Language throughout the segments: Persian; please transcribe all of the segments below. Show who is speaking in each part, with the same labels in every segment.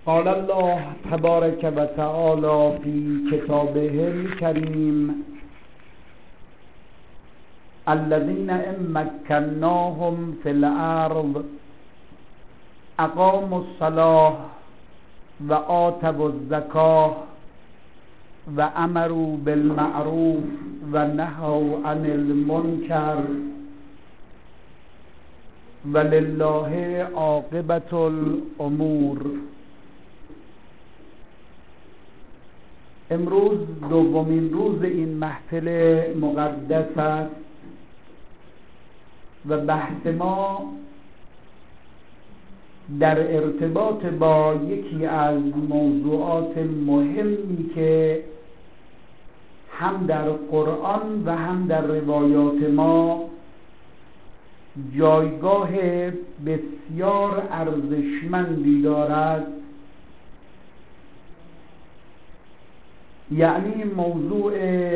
Speaker 1: قال الله تبارك و تعالى في كتابه الكريم الذين إن مكناهم في الأرض أقاموا الصلاة وآتوا الزكاة وأمروا بالمعروف ونهوا عن المنكر ولله عاقبة الأمور. امروز دومین روز این محفل مقدس است و بحث ما در ارتباط با یکی از موضوعات مهمی که هم در قرآن و هم در روایات ما جایگاه بسیار ارزشمندی دارد، یعنی موضوع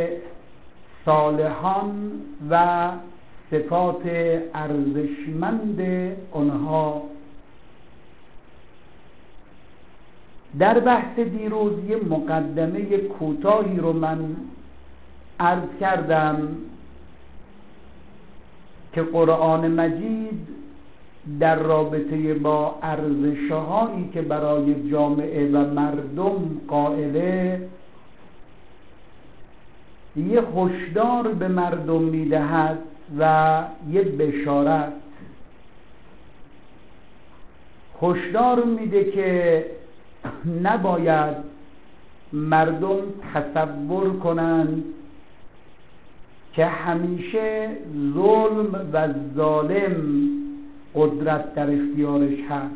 Speaker 1: صالحان و صفات ارزشمند آنها. در بحث دیروز یه مقدمه کوتاهی رو من عرض کردم که قرآن مجید در رابطه با ارزش‌هایی که برای جامعه و مردم قائله یه هشدار به مردم میدهد و یه بشارت. هشدار میده که نباید مردم تصور کنند که همیشه ظلم و ظالم قدرت در اختیارش هست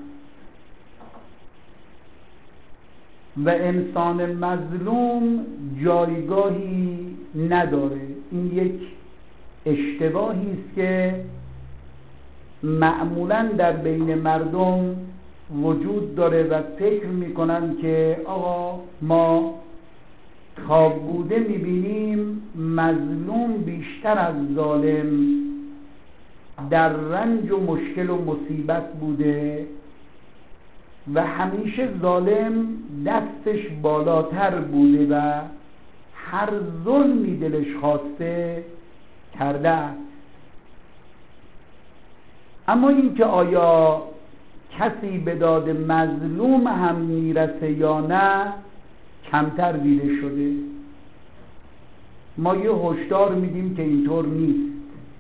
Speaker 1: و انسان مظلوم جایگاهی نداره. این یک اشتباهی است که معمولاً در بین مردم وجود داره و فکر میکنن که آقا ما تا بوده میبینیم مظلوم بیشتر از ظالم در رنج و مشکل و مصیبت بوده و همیشه ظالم دستش بالاتر بوده و هر ظلمی دلش خواسته کرده است. اما اینکه آیا کسی به داد مظلوم هم میرسه یا نه کمتر دیده شده. ما یه هشدار میدیم که اینطور نیست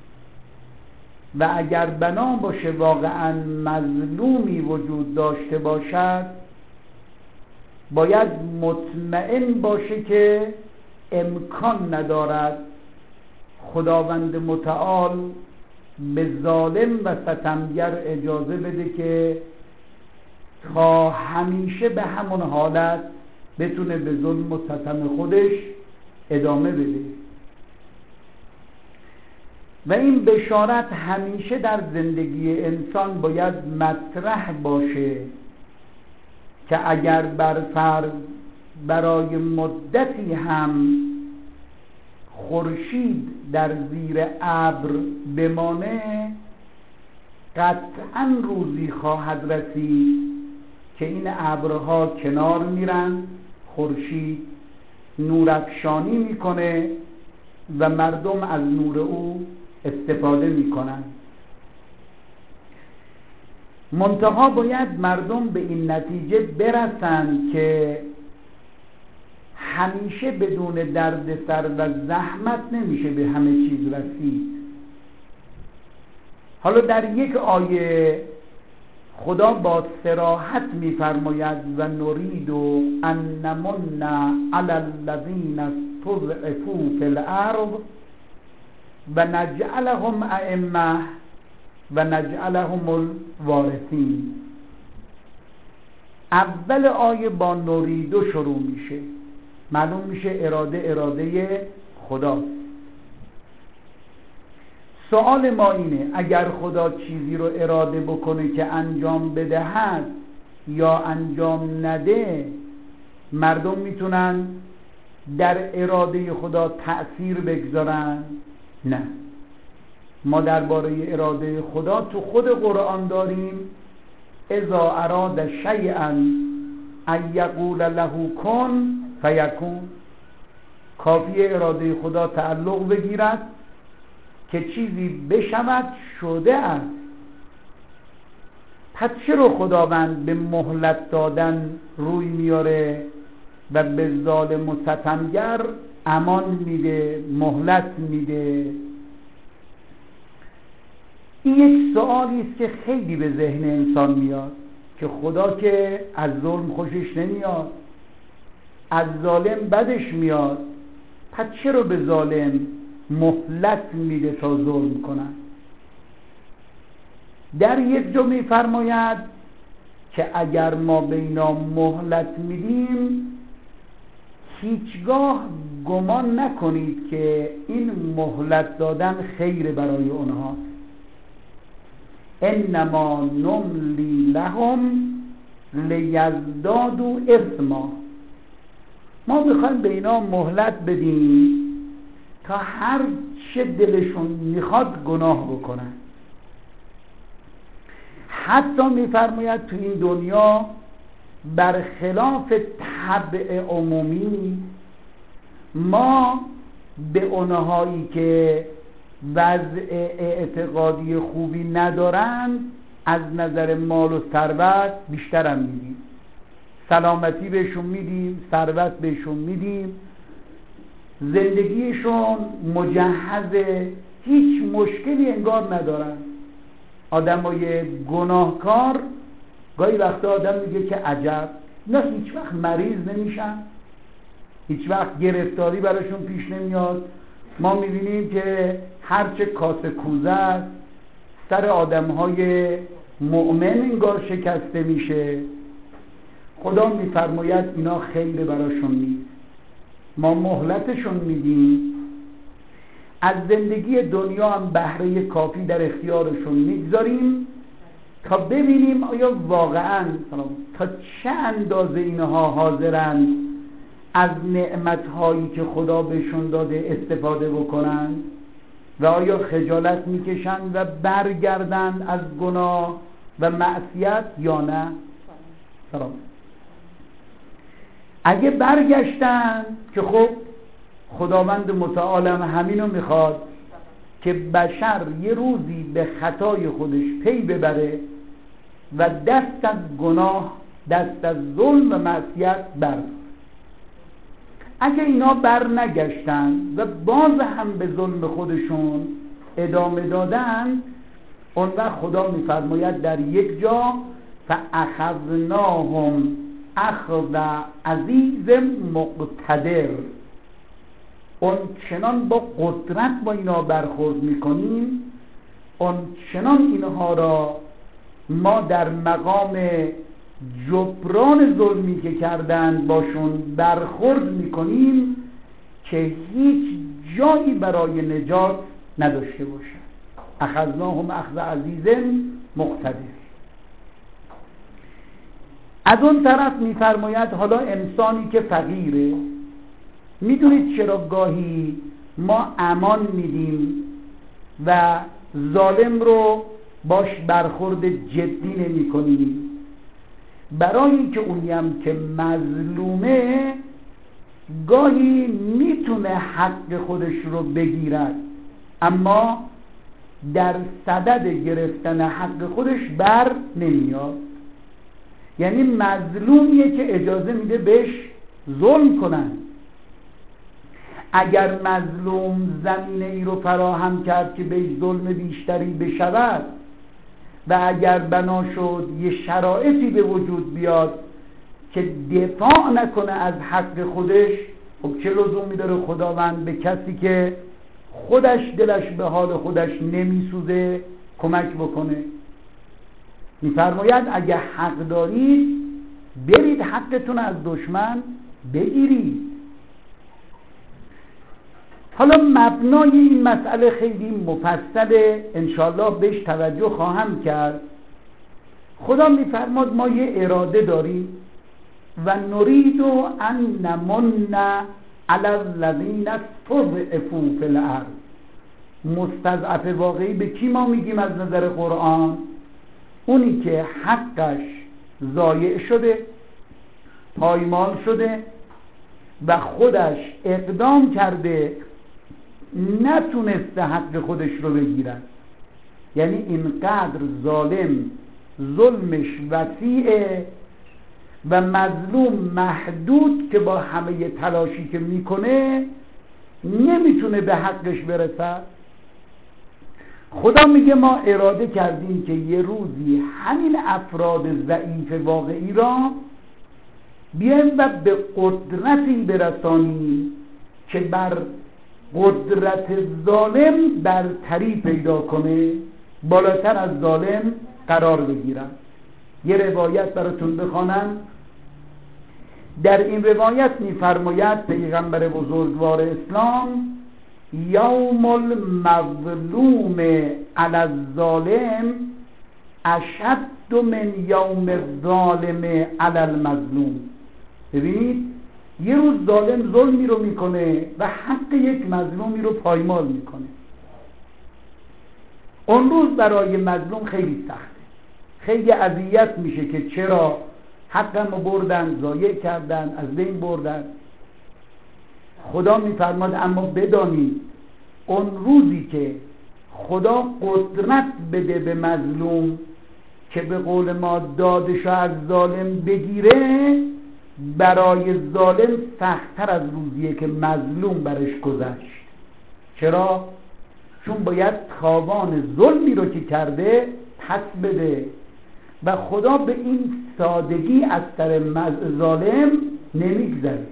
Speaker 1: و اگر بنا باشه واقعا مظلومی وجود داشته باشد باید مطمئن باشه که امکان ندارد خداوند متعال به ظالم و ستمگر اجازه بده که تا همیشه به همون حالت بتونه به ظلم و ستم خودش ادامه بده. و این بشارت همیشه در زندگی انسان باید مطرح باشه که اگر بر فرض برای مدتی هم خورشید در زیر ابر بمانه قطعاً روزی خواهد رسید که این ابرها کنار میرن، خورشید نورافشانی میکنه و مردم از نور او استفاده میکنن. منتها باید مردم به این نتیجه برسند که همیشه بدون دردسر و زحمت نمیشه به همه چیز رسید. حالا در یک آیه خدا با صراحت میفرماید و نرید ان نمن علی الذین استضعفوا فی الارض و نجعلهم ائمه و نجعلهم الوارثین. اول آیه با نرید شروع میشه، معلوم میشه اراده خداست. سوال ما اینه اگر خدا چیزی رو اراده بکنه که انجام بدهد یا انجام نده مردم میتونن در اراده خدا تأثیر بگذارن؟ نه. ما درباره اراده خدا تو خود قرآن داریم اذا اراد شیئا ان یقول له کن فیکون، کافی اراده خدا تعلق بگیرد که چیزی بشود شده است. پس چرا خداوند به مهلت دادن روی میاره و به ظالم و ستمگر امان میده، مهلت میده؟ این یک سوالی است که خیلی به ذهن انسان میاد که خدا که از ظلم خوشش نمیاد، از ظالم بدش میاد، پس چرا به ظالم مهلت میده تا ظلم کنن؟ در یک جا میفرماید که اگر ما به اینا مهلت میدیم هیچگاه گمان نکنید که این مهلت دادن خیر برای اونها. انما نملی لهم لیزدادوا اثما، ما میخوایم به اینا مهلت بدیم تا هر چه دلشون میخواد گناه بکنن. حتی میفرماید تو این دنیا برخلاف طبع عمومی ما به اونهایی که وضع اعتقادی خوبی ندارن از نظر مال و ثروت بیشتر هم میدیم، سلامتی بهشون میدیم، ثروت بهشون میدیم، زندگیشون مجهزه، هیچ مشکلی انگار ندارن. آدمای گناهکار گاهی وقتا آدم میگه که عجب، نه هیچ وقت مریض نمیشن، هیچ وقت گرفتاری براشون پیش نمیاد. ما میبینیم که هرچه کاسه کوزه است سر آدمهای مؤمن انگار شکسته میشه. خدا میفرماید اینا خیر براشون نیست، ما مهلتشون میدیم، از زندگی دنیا هم بهره کافی در اختیارشون میگذاریم تا ببینیم آیا واقعا تا چه اندازه اینها حاضرن از نعمتهایی که خدا بهشون داده استفاده بکنن و آیا خجالت میکشن و برگردن از گناه و معصیت یا نه. سلام. اگه برگشتن که خب خداوند متعالم همینو میخواد که بشر یه روزی به خطای خودش پی ببره و دست از گناه، دست از ظلم و معصیت برداره. اگه اینا بر نگشتن و باز هم به ظلم خودشون ادامه دادن، اون وقت خدا میفرماید در یک جا فاخذناهم اخذ عزیز مقتدر، اون چنان با قدرت با اینا برخورد میکنیم، اون چنان اینها را ما در مقام جبران ظلمی که کردن باشون برخورد میکنیم که هیچ جایی برای نجات نداشته باشن. اخذناهم اخذ عزیز مقتدر. از اون طرف میفرماید حالا انسانی که فقیره، میدونید چرا گاهی ما امان میدیم و ظالم رو باش برخورد جدی نمی کنیم؟ برای اینکه اونی هم که مظلومه گاهی میتونه حق خودش رو بگیرد، اما در صدد گرفتن حق خودش بر نمیاد. یعنی مظلومیه که اجازه میده بهش ظلم کنن. اگر مظلوم زمینه ای رو فراهم کرد که بهش ظلم بیشتری بشود و اگر بنا شد یه شرایطی به وجود بیاد که دفاع نکنه از حق خودش، خب چه لزومی داره خداوند به کسی که خودش دلش به حال خودش نمیسوزه کمک بکنه؟ میفرماید اگه حق دارید برید حقتون از دشمن بگیرید. حالا مبنای این مسئله خیلی مفصله، انشالله بهش توجه خواهم کرد. خدا میفرماد ما یه اراده داریم و نرید ان نمن علی الذین استضعفوا فی الارض. مستضعف واقعی به کی ما میگیم از نظر قرآن؟ اونی که حقش ضایع شده، پایمال شده و خودش اقدام کرده نتونسته حق خودش رو بگیرن. یعنی اینقدر ظالم ظلمش وسیعه و مظلوم محدود که با همه تلاشی که میکنه نمیتونه به حقش برسه. خدا میگه ما اراده کردیم که یه روزی همین افراد ضعیف واقعی را بیایم و به قدرتی برسانیم که بر قدرت ظالم برتری پیدا کنه، بالاتر از ظالم قرار بگیرن. یه روایت براتون بخوانم. در این روایت می‌فرماید پیغمبر بزرگوار اسلام: یوم المظلوم علی الظالم اشد من یوم الظالم علی المظلوم. ببینید یه روز ظالم ظلمی رو میکنه و حق یک مظلومی رو پایمال میکنه. اون روز برای مظلوم خیلی سخته، خیلی اذیت میشه که چرا حقم رو بردن، ضایع کردن، از بین بردن. خدا میفرماد اما بدانید اون روزی که خدا قدرت بده به مظلوم که به قول ما دادشو از ظالم بگیره، برای ظالم سخت‌تر از روزیه که مظلوم برش گذشت. چرا؟ چون باید تاوان ظلمی رو که کرده پس بده و خدا به این سادگی از سر ظالم نمیگذره.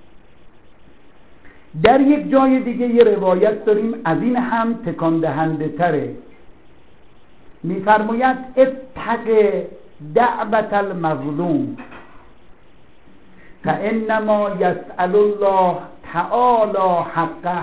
Speaker 1: در یک جای دیگه یه روایت داریم از این هم تکان دهنده تره. میفرماید اتق دعوت المظلوم فانما یسأل الله تعالی حقه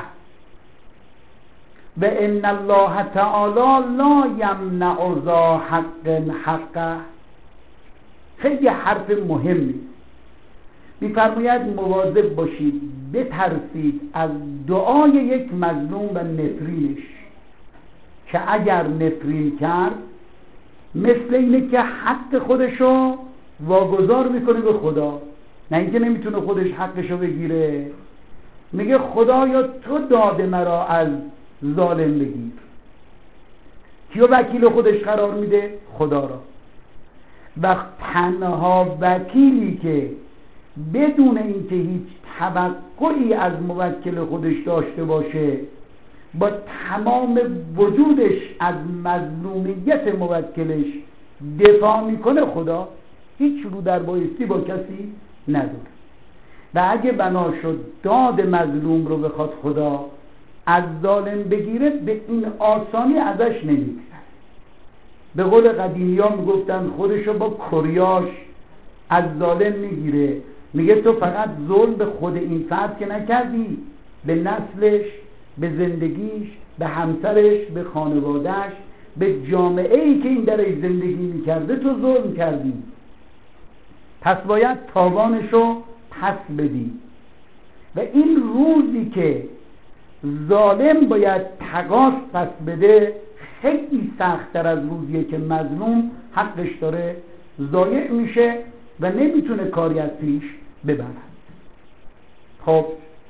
Speaker 1: و ان الله تعالی لا یمنع ذا حق حقه. خیلی حرف مهمی. میفرماید مواظب باشید، بترسید از دعای یک مظلوم و نفرینش، که اگر نفرین کرد مثل اینه که حق خودشو واگذار میکنه به خدا، نه اینکه نمیتونه خودش حقشو بگیره. میگه خدایا تو داد مرا از ظالم بگیر. کیو وکیل خودش قرار میده؟ خدا را. و تنها وکیلی که بدون اینکه هیچ توقعی از موکل خودش داشته باشه با تمام وجودش از مظلومیت موکلش دفاع میکنه، خدا هیچ رو در بایستی با کسی نداره. و اگه بنا شد داد مظلوم رو بخواد خدا از ظالم بگیره، به این آسانی ازش نمیگذره. به قول قدیمی ها میگفتن خودشو با کریاش از ظالم میگیره. میگه تو فقط ظلم به خود این فرد که نکردی، به نسلش، به زندگیش، به همسرش، به خانوادهش، به جامعه‌ای که این درش زندگی میکرده تو ظلم کردی. پس باید تاوانشو پس بدی. و این روزی که ظالم باید تقاص پس بده خیلی سخت‌تر از روزیه که مظلوم حقش داره ضایع میشه و نمیتونه کاری از پیش ببرد. خب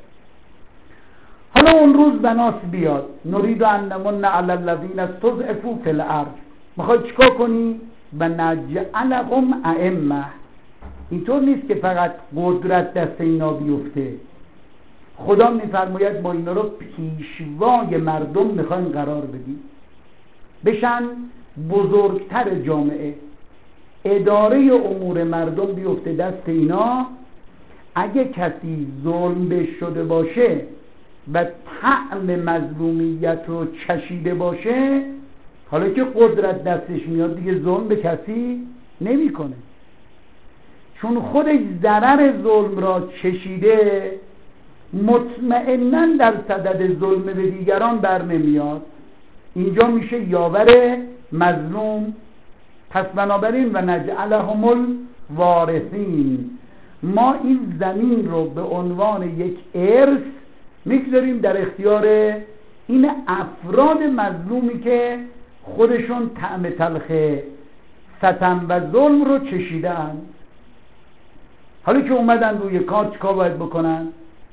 Speaker 1: حالا اون روز بناس بیاد، نرید ان نمن علی الذین استضعفوا فی الارض. میخوای چیکار کنی؟ و نجعلهم ائمه. اینطور نیست که فقط قدرت دست اینا بیفته. خدا میفرماید ما اینا رو پیشوای مردم میخوایم قرار بدیم، بشن بزرگتر جامعه، اداره امور مردم بیفته دست اینا. اگه کسی ظلم بهش شده باشه و طعم مظلومیت رو چشیده باشه، حالا که قدرت دستش میاد دیگه ظلم به کسی نمیکنه، چون خودش ضرر ظلم را چشیده، مطمئناً در صدد ظلم به دیگران بر نمیاد. اینجا میشه یاور مظلوم. پس بنابراین و نجعلهم الوارثین، ما این زمین رو به عنوان یک ارث میگذاریم در اختیار این افراد مظلومی که خودشون طعم تلخ ستم و ظلم رو چشیدن. حالا که اومدن روی کار چیکار باید بکنن؟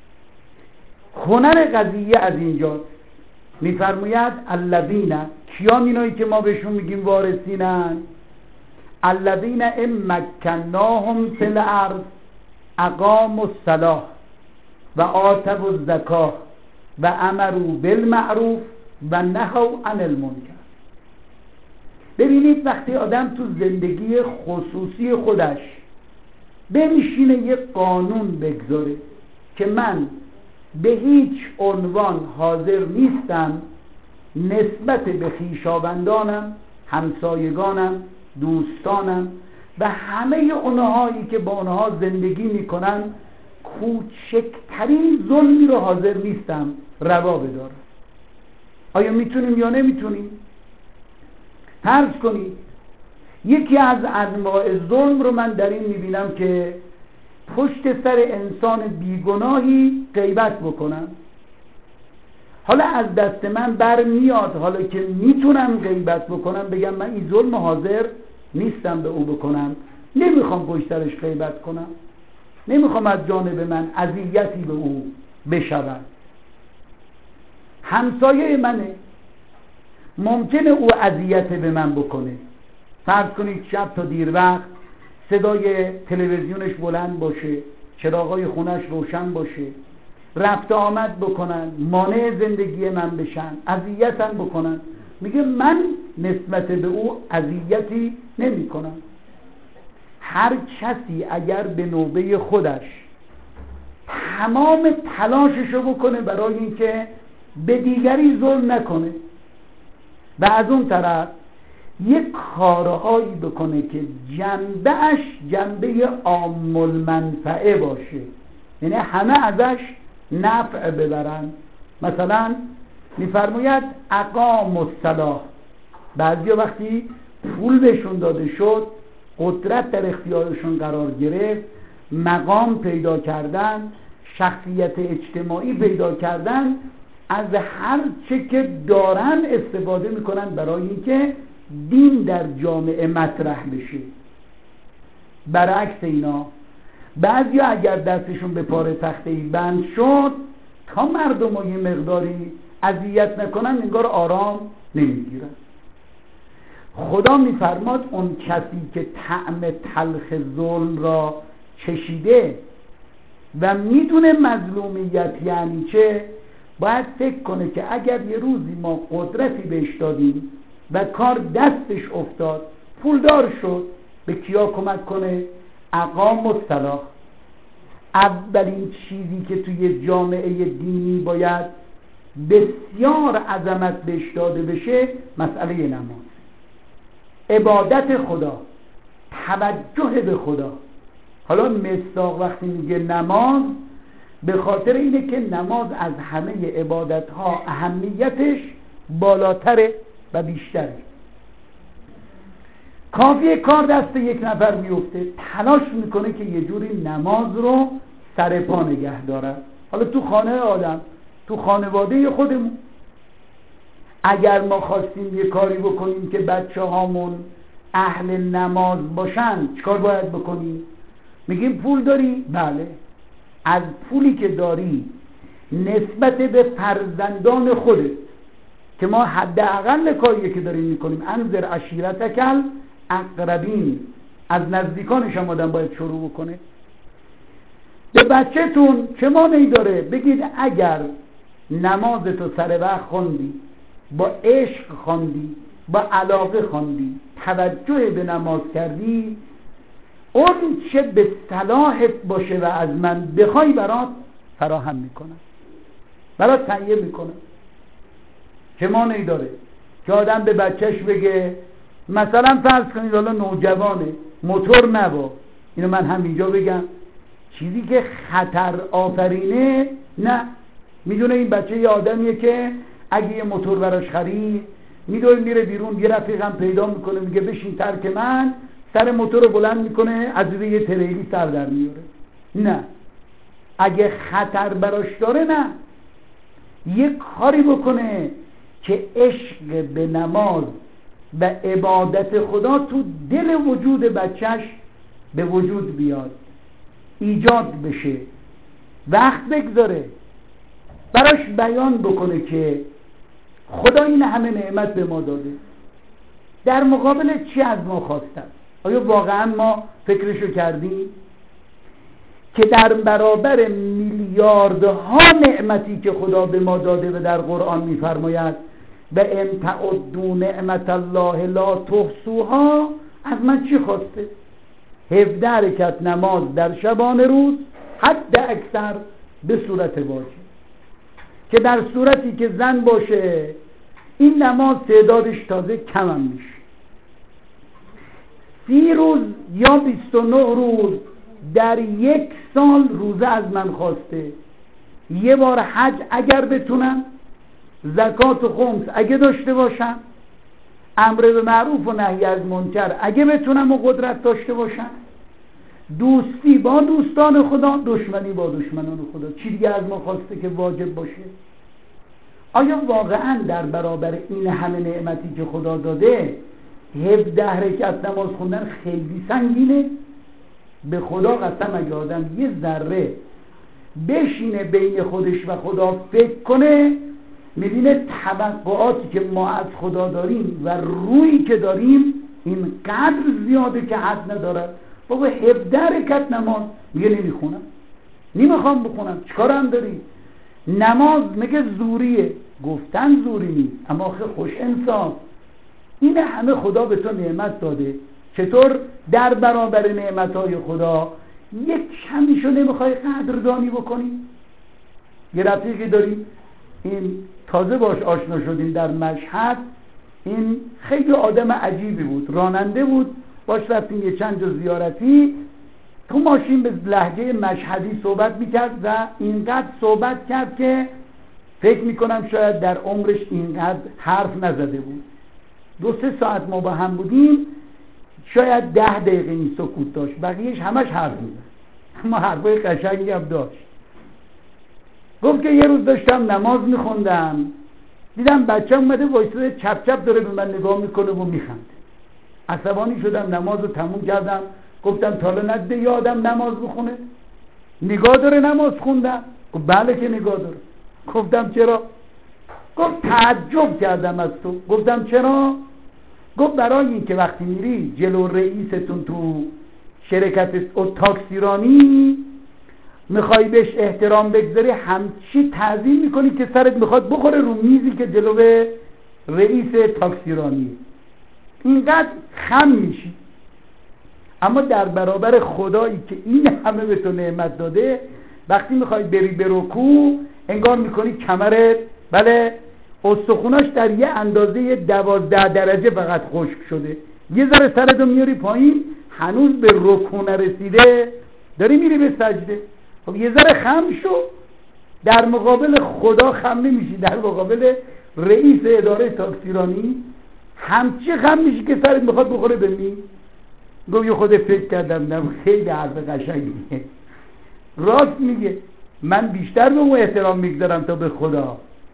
Speaker 1: هنر قضیه از اینجاست. میفرماید الذین، کیان اینایی که ما بهشون میگیم وارثینن؟ الذین ان مکناهم فی الارض اقاموا الصلاة و آتوا الزکاة و امروا بالمعروف و نهوا عن المنکر. ببینید وقتی آدم تو زندگی خصوصی خودش بنشینه یه قانون بگذاره که من به هیچ عنوان حاضر نیستم نسبت به خویشاوندانم، همسایگانم، دوستانم و همه اونهایی که با اونها زندگی میکنن کوچکترین ظلمی رو حاضر نیستم روا بدارم. آیا میتونیم یا نمیتونیم؟ فرض کنید یکی از انواع ظلم رو من در این میبینم که پشت سر انسان بیگناهی غیبت بکنم. حالا از دست من بر میاد، حالا که میتونم غیبت بکنم، بگم من این ظلم حاضر نیستم به او بکنم، نمیخوام پشت سرش غیبت کنم، نمیخوام از جانب من اذیتی به او بشود. همسایه منه، ممکنه او اذیت به من بکنه. فرض کنید شب تا دیر وقت صدای تلویزیونش بلند باشه، چراغای خونش روشن باشه، رفت آمد بکنن، مانع زندگی من بشن، اذیتم بکنن. میگه من نسبت به او اذیتی نمی کنم. هر کسی اگر به نوبه خودش تمام تلاششو بکنه برای اینکه به دیگری ظلم نکنه و از اون طرف یک کارهایی بکنه که جنبهش جنبه عام المنفعه باشه، یعنی همه ازش نفع ببرن. مثلا میفرماید اقام الصلاة، بعضی وقتی پول بهشون داده شد، قدرت در اختیارشون قرار گرفت، مقام پیدا کردن، شخصیت اجتماعی پیدا کردن، از هر چه که دارن استفاده میکنن برای اینکه دین در جامعه مطرح بشه. برعکس اینا بعضیا اگر دستشون به پاره تخته‌ای بند شد، تا مردم رو یه مقداری اذیت نکنن انگار آرام نمیگیرن. خدا میفرماد اون کسی که طعم تلخ ظلم را چشیده و میدونه مظلومیت یعنی چه، باید فکر کنه که اگر یه روزی ما قدرتی بهش دادیم و کار دستش افتاد، پولدار شد، به کیا کمک کنه؟ اقام الصلاة. اولین چیزی که توی جامعه دینی باید بسیار عظمت بهش داده بشه مسئله نماز، عبادت خدا، توجه به خدا. حالا مصداق وقتی میگه نماز، به خاطر اینه که نماز از همه عبادتها اهمیتش بالاتره و بیشتره. کافیه کار دست یک نفر میفته، تلاش میکنه که یه جوری نماز رو سر پا نگه داره. حالا تو خانه آدم، تو خانواده خودمون، اگر ما خواستیم یه کاری بکنیم که بچه هامون اهل نماز باشن، چیکار باید بکنیم؟ میگیم پول داری؟ بله. از پولی که داری نسبت به فرزندان خودت، که ما حداقل کاریه که داریم میکنیم، انذر عشیرتک الاقربین، از نزدیکانش هم آدم باید شروع بکنه. به بچه‌تون چه مانعی داره بگید اگر نمازتو سر وقت خوندی، با عشق خوندی، با علاقه خوندی، توجه به نماز کردی، اون چه به صلاحت باشه و از من بخوای برات فراهم میکنم، برات تهیه میکنم. چه مانعی داره که آدم به بچهش بگه، مثلا فرض کنید حالا نوجوانه، موتور نبا، اینو من همینجا بگم، چیزی که خطر آفرینه نه. میدونه این بچه یه آدمیه که اگه یه موتور براش خرید، میدونه میره بیرون، یه رفیقم پیدا میکنه، میگه بشین ترک من، سر موتور رو بلند میکنه، از روی یه تریلی سر در میاره. نه، اگه خطر براش داره نه، یه کاری بکنه که عشق به نماز و عبادت خدا تو دل وجود بچهش به وجود بیاد. ایجاد بشه، وقت بگذاره، براش بیان بکنه که خدا این همه نعمت به ما داده، در مقابل چی از ما خواستن؟ آیا واقعا ما فکرشو کردیم که در برابر میلیاردها نعمتی که خدا به ما داده و در قرآن میفرماید و ان تعدوا نعمت الله لا تحصوها، از من چی خواسته؟ 17 رکعت نماز در شبانه روز، حد اکثر به صورت واجب، که در صورتی که زن باشه این نماز تعدادش تازه کم هم میشه. 30 روز یا 29 روز در یک سال روزه از من خواسته، یه بار حج اگر بتونم، زکات و خمس اگه داشته باشم، امر به معروف و نهی از منکر اگه بتونم و قدرت داشته باشم، دوستی با دوستان خدا، دشمنی با دشمنان خدا. چی دیگه از ما خواسته که واجب باشه؟ آیا واقعا در برابر این همه نعمتی که خدا داده 17 رکعت نماز خوندن خیلی سنگینه؟ به خدا قسم اگه آدم یه ذره بشینه بین خودش و خدا فکر کنه، میبینه توقعاتی که ما از خدا داریم و رویی که داریم این قدر زیاده که حد نداره. بابا 17 رکعت نماز میگه نمیخونم، نمیخوام بخونم، چیکارم داری؟ نماز میگه زوریه، گفتن زوری نیست، اما آخه خوش انصاف این همه خدا به تو نعمت داده، چطور در برابر نعمتهای خدا یک کمیشو نمیخوای قدردانی بکنی؟ یه رفیقی داریم، این تازه باش آشنا شدیم در مشهد، این خیلی آدم عجیبی بود، راننده بود، باش رفتیم یه چند جا زیارتی، تو ماشین به لهجه مشهدی صحبت میکرد و اینقدر صحبت کرد که فکر میکنم شاید در عمرش اینقدر حرف نزده بود. 2-3 ساعت ما با هم بودیم، شاید 10 دقیقه این سکوت داشت، بقیهش همش حرف میزد، اما حرفای قشنگی هم داشت. گفت که یه روز داشتم نماز میخوندم، دیدم بچه اومده وایساده چپ چپ داره به من نگاه میکنه و میخنده. عصبانی شدم، نماز رو تموم کردم، گفتم تا حالا ندیده یه آدم نماز بخونه؟ نگاه داره نماز خوندم؟ گفت بله که نگاه داره. گفتم چرا؟ گفت تعجب کردم از تو. گفتم چرا؟ گفت برای این که وقتی میری جلو رئیستون تو شرکت تاکسیرانی میخوای بهش احترام بگذاری، همچی تعظیم میکنی که سرت میخواد بخوره رو میزی که جلو رئیس تاکسیرانی، اینقدر خم میشی. اما در برابر خدایی که این همه به تو نعمت داده، وقتی میخوای بری به رکوع انگار میکنی کمرت، بله، استخوناش در یه اندازه 12 درجه فقط خشک شده، یه ذره سرتو میاری پایین، هنوز به رکوع نرسیده، داری میری به سجده. خب یه ذره خم شو، در مقابل خدا خم نمیشی، در مقابل رئیس اداره تاکسیرانی همچی خم میشی که سرت میخواد بخوره به میز. گفت یه خود فکر کردم، نه خیلی حرف قشنگیه، راست میگه، من بیشتر به اون احترام میگذارم تا به خدا.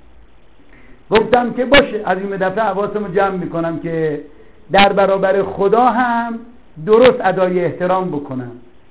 Speaker 1: گفتم که باشه، از این دفعه حواسمو جمع میکنم که در برابر خدا هم درست ادای احترام بکنم.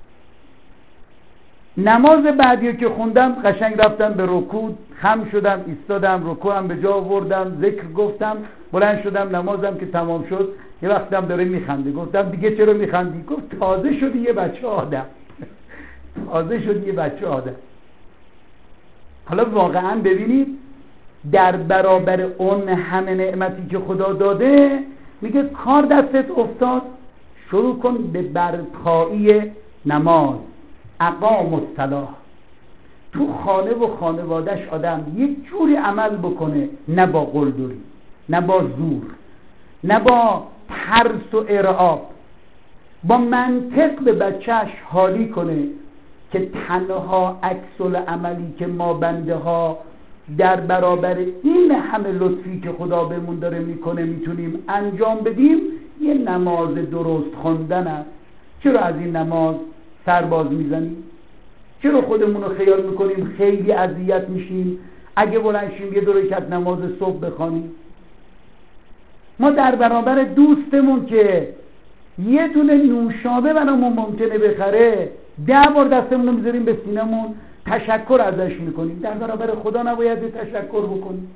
Speaker 1: نماز بعدی که خوندم قشنگ رفتم به رکوع، خم شدم، ایستادم، رکوعم به جا آوردم، ذکر گفتم، بلند شدم، نمازم که تمام شد یه وقتم داره میخنده. گفتم دیگه چرا میخندی؟ گفت تازه شدی یه بچه آدم. تازه شدی یه بچه آدم. حالا واقعا ببینید در برابر اون همه نعمتی که خدا داده، میگه کار دستت افتاد، شروع کن به برپایی نماز، اقام الصلاة. تو خانه و خانوادش آدم یک جوری عمل بکنه، نه با قلدری، نه با زور، نه با ترس و ارعاب، با منطق به بچهش حالی کنه که تنها عکس العملی که ما بنده ها در برابر این همه لطفی که خدا بهمون داره میکنه میتونیم انجام بدیم یه نماز درست خوندن است. چرا از این نماز سرباز میزنیم؟ چرا خودمون رو خیال میکنیم خیلی اذیت میشیم اگه بلند شیم یه 2 رکعت نماز صبح بخوانیم؟ ما در برابر دوستمون که یه دونه نوشابه برامون ممکنه بخره 10 بار دستمون رو میذاریم به سینمون، تشکر ازش میکنیم. در برابر خدا نباید تشکر بکنیم،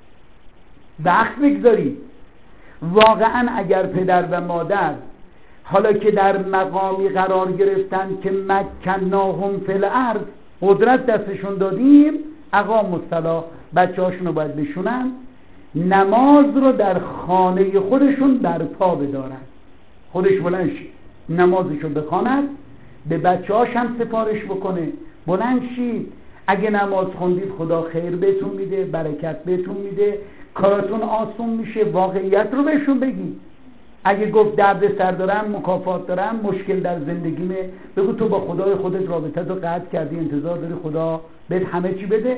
Speaker 1: وقت بگذارید. واقعا اگر پدر و مادر حالا که در مقامی قرار گرفتن که مکناهم فی الارض، قدرت دستشون دادیم، اقاموا الصلاة، بچه هاشون رو باید بشونن، نماز رو در خانه خودشون در پا بدارن، خودش بلند شید نمازشو بخواند، به بچه هاش هم سفارش بکنه بلند شید، اگه نماز خوندید خدا خیر بهتون میده، برکت بهتون میده، کاراتون آسون میشه. واقعیت رو بهشون بگید. اگه گفت درد سر دارم، مکافات دارم، مشکل در زندگیمه، بگو تو با خدای خودت رابطه رو قطع کردی، انتظار داری خدا بهت همه چی بده؟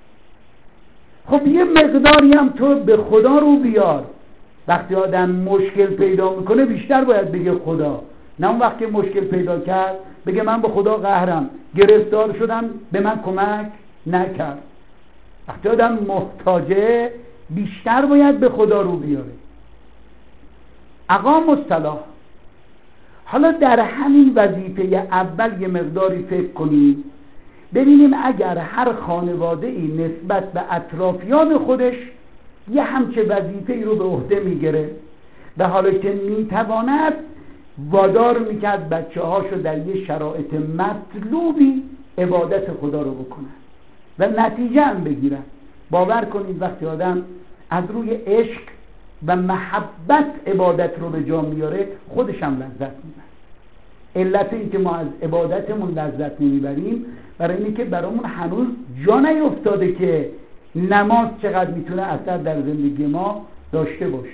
Speaker 1: خب یه مقداری هم تو به خدا رو بیار. وقتی آدم مشکل پیدا میکنه بیشتر باید بگه خدا، نه اون وقتی مشکل پیدا کرد بگه من به خدا قهرم، گرفتار شدم به من کمک نکرد. وقتی آدم محتاجه بیشتر باید به خدا رو بیاره. اقاموا الصلاة. حالا در همین وظیفه اول یه مقداری فکر کنیم، ببینیم اگر هر خانواده ای نسبت به اطرافیان خودش یه همچه وظیفه ای رو به عهده میگیره و حالا که میتواند وادار میکرد بچه هاشو در یه شرایط مطلوبی عبادت خدا رو بکنن و نتیجه هم بگیرن. باور کنید وقتی آدم از روی عشق و محبت عبادت رو به جا میاره خودش هم لذت میبره. علت این که ما از عبادتمون لذت نمیبریم برای اینه که برامون هنوز جا نیفتاده که نماز چقدر میتونه اثر در زندگی ما داشته باشه.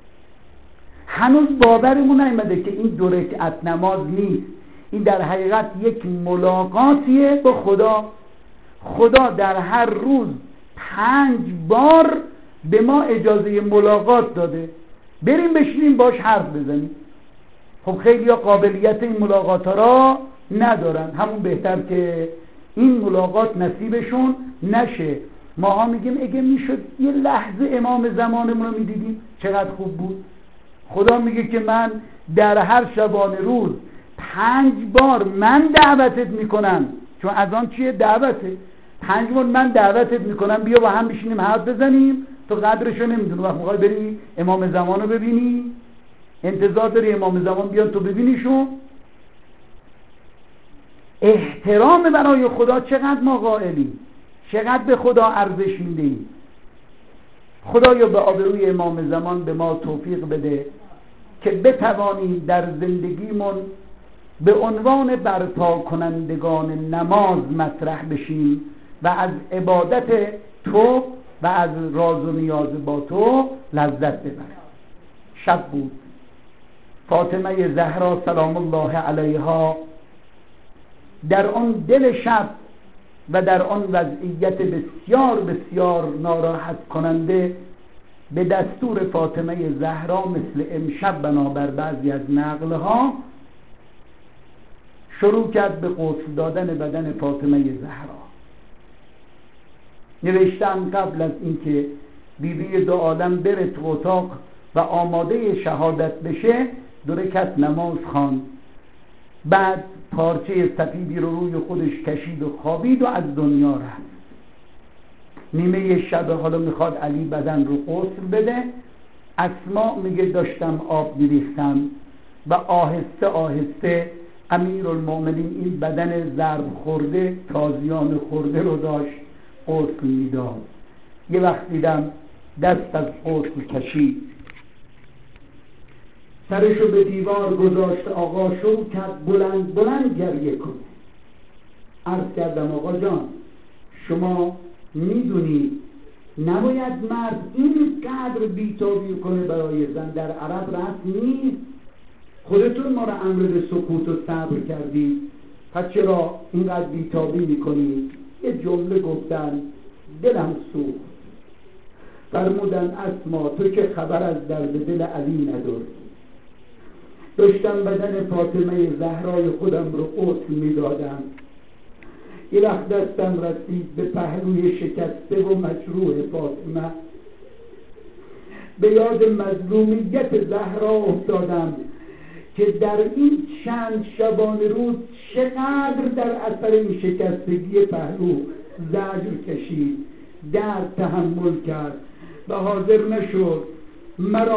Speaker 1: هنوز باورمون نیامده که این 2 رکعت نماز نیست، این در حقیقت یک ملاقاتیه با خدا. خدا در هر روز 5 بار به ما اجازه ملاقات داده، بریم بشینیم باش حرف بزنیم. خب خیلی ها قابلیت این ملاقات ها را ندارن، همون بهتر که این ملاقات نصیبشون نشه. ما ها میگیم اگه میشد یه لحظه امام زمانمون رو میدیدیم چقدر خوب بود. خدا میگه که من در هر شبانه روز 5 بار من دعوتت میکنم، چون از آن چیه دعوته، 5 بار من دعوتت میکنم بیا با هم بشینیم حرف بزنیم. تو قدرشو نمیدونی، وقت میخوای بری امام زمان رو ببینی، انتظار داری امام زمان بیان تو ببینیشون. احترام برای خدا چقدر ما قائلیم، چقدر به خدا ارزش میدیم. خدایا به آبروی امام زمان به ما توفیق بده که بتوانیم در زندگیمون به عنوان برپا کنندگان نماز مطرح بشیم و از عبادت تو و از راز و نیاز با تو لذت ببریم. شب بود، فاطمه زهرا سلام الله علیها در آن دل شب و در آن وضعیت بسیار بسیار ناراحت کننده به دستور فاطمه زهرا مثل امشب بنابر بعضی از نقلها شروع کرد به غسل دادن بدن فاطمه زهرا. نوشتن قبل از اینکه بیبی 2 عالم بره تو اتاق و آماده شهادت بشه 2 رکعت نماز خواند، بعد پارچه سفیدی رو روی خودش کشید و خوابید و از دنیا رفت. نیمه شب حالا میخواد علی بدن رو غسل بده. اسماء میگه داشتم آب میریختم و آهسته آهسته امیرالمومنین این بدن ضرب خورده تازیان خورده رو داشت غسل میداد. یه وقت دیدم دست از غسل کشید، سرشو به دیوار گذاشت، آقا شروع کرد بلند بلند گریه کنه. عرض کردم آقا جان شما میدونی نباید مرد این قدر بیتابی کنه برای زن، در عرب رسم نیست، خودتون ما رو امر به سکوت و صبر کردید، پس چرا اینقدر بیتابی میکنید؟ یه جمله گفتن دلم سوخت، فرمودن اسما تو که خبر از درد دل علی نداری. داشتم بدن فاطمه زهرای خودم رو غسل میدادم، یه وقت دستم رسید به پهلوی شکسته و مجروح فاطمه، به یاد مظلومیت زهرا افتادم که در این چند شبانه روز چقدر در اثر این شکستگی پهلو زجر کشید، درد تحمل کرد و حاضر نشد مرا